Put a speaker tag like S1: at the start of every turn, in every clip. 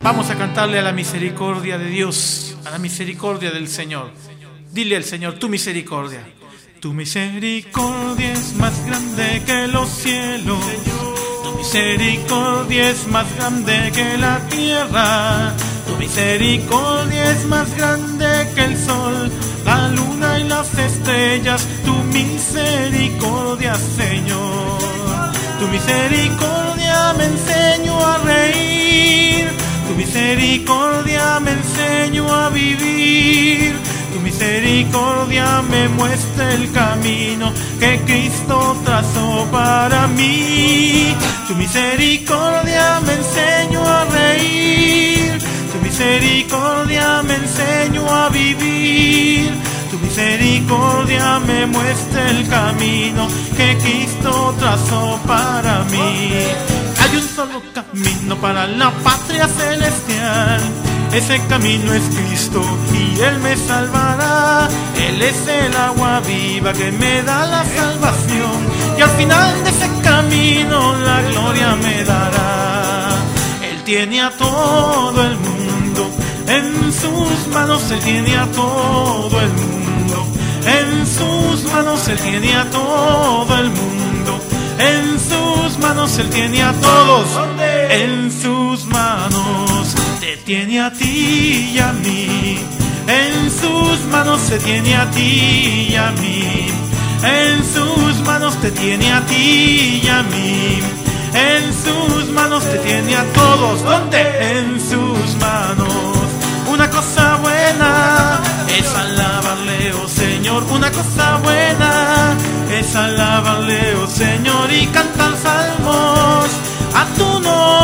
S1: Vamos a cantarle a la misericordia de Dios, a la misericordia del Señor. Dile al Señor, tu misericordia. Tu misericordia es más grande que los cielos. Tu misericordia es más grande que la tierra. Tu misericordia es más grande que el sol, la luna y las estrellas. Tu misericordia, Señor. Tu misericordia me enseñó a reír. Tu misericordia me enseñó a vivir. Tu misericordia me muestra el camino que Cristo trazó para mí. Tu misericordia me enseñó a reír. Tu misericordia me enseñó a vivir. Tu misericordia me muestra el camino que Cristo trazó para mí. Hay un solo camino para la patria celestial. Ese camino es Cristo y Él me salvará. Él es el agua viva que me da la salvación. Y al final de ese camino la gloria me dará. Él tiene a todo el mundo en sus manos. Él tiene a todo el mundo en sus manos. Él tiene a todo el mundo en sus manos. Él tiene a todos en sus manos. Te tiene a ti y a mí en sus manos. Se tiene a ti y a mí en sus manos. Te tiene a ti y a mí en sus manos. Te tiene a todos. ¿Dónde? En sus manos. Una cosa buena es alabarle, oh Señor. Una cosa buena es alabarle, oh Señor, y cantar salmos a tu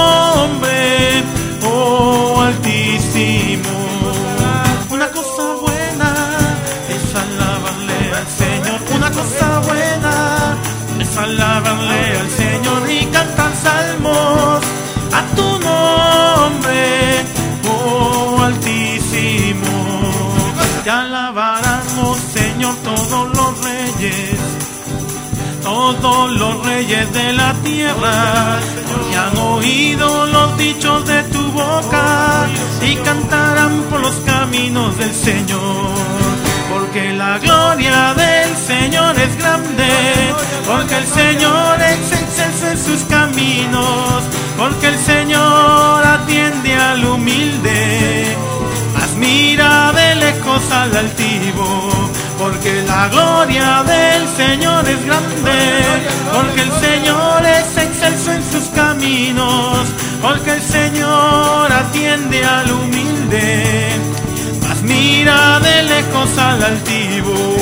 S1: nombre, oh Altísimo. Una cosa buena es alabarle al Señor. Una cosa buena es alabarle al Señor y cantar salmos a tu nombre, oh Altísimo. Te alabarán, oh Señor, todos los reyes. Todos los reyes de la tierra ya han oído los dichos de tu boca y cantarán por los caminos del Señor. Porque la gloria del Señor es grande, porque el Señor es excelso en sus caminos, porque el Señor atiende al humilde, mas mira de lejos al altivo. Porque la gloria del Señor es grande, porque el Señor es excelso en sus caminos, porque el Señor atiende al humilde, mas mira de lejos al altivo.